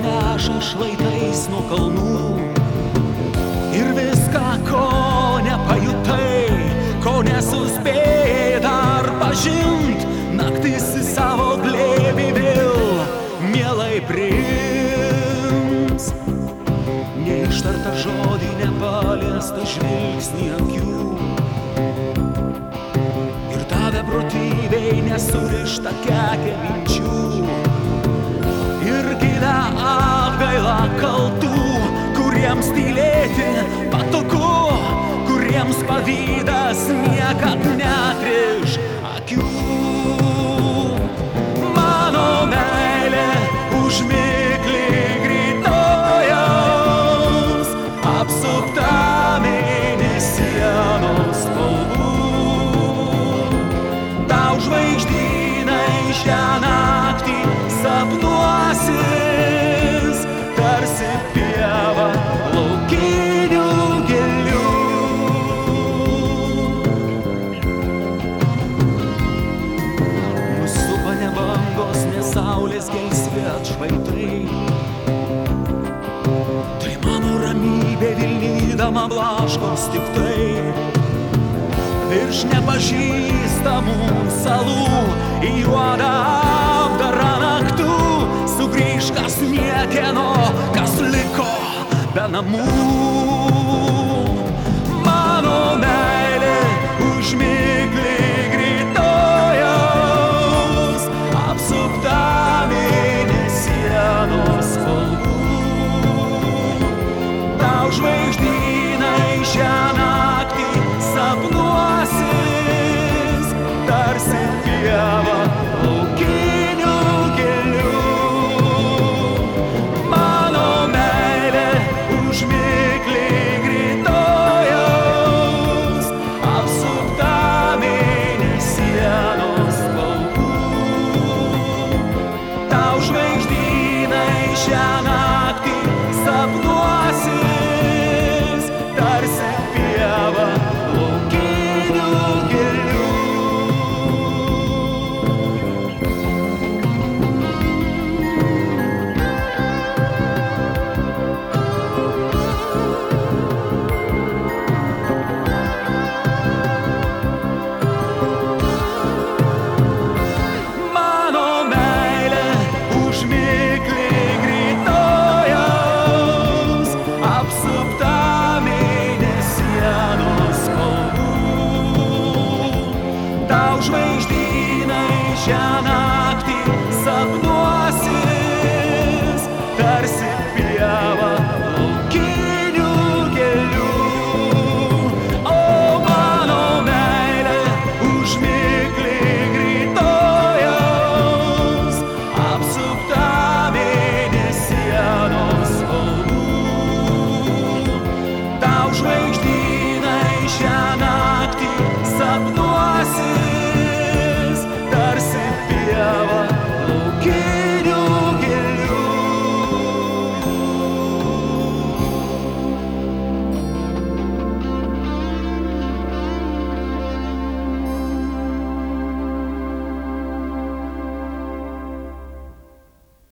neša šlaitais nuo kalnų. Ir viską, ko nepajutai, ko nesuspėjai dar pažint, naktis į savo glėbį vėl mielai priims. Neištartą žodį, nepaliestą žvilgsnį akių, ir ta beprotybei nesurišta kekė minčių. Ir gilę atgailą kaltų, kuriems tylėti patogu, kuriems pavydas niekad neatriš akių. Mano meilė užmigli grytojaus, apsupta mėnesienos spalvų. Tau žvaigždynai šią naktį sapnuosis, tarsi pieva laukinių gėlių. Nusupa ne bangos, ne saulės gelsvi atšvaitai. Tai mano ramybė vilnydama blaškos tik tai. Virš nepažįstamų salų į juodą apdarą naktų sugrįž kas niekieno, kas liko be namų. Mano meilė užmigli grytojaus, apsupta mėnesienos spalvų. Tau žvaigždynai šią naktį sapnuosis, tarsi pieva laukinių gėlių. Mano meilė užmigli grytojaus, apsupta mėnesienos spalvų. Tau žvaigždynai šią naktį sapnuosis, tarsi pieva laukinių gėlių. Mano meilė užmigli grytojaus, apsupta mėnesienos spalvų. Tau žvaigždynai šią naktį sapnuosis, tarsi pieva laukinių gėlių. O mano meilė užmigli grytojaus, apsupta mėnesienos spalvų. Tau žvaigždynai šią naktį sapnuosis,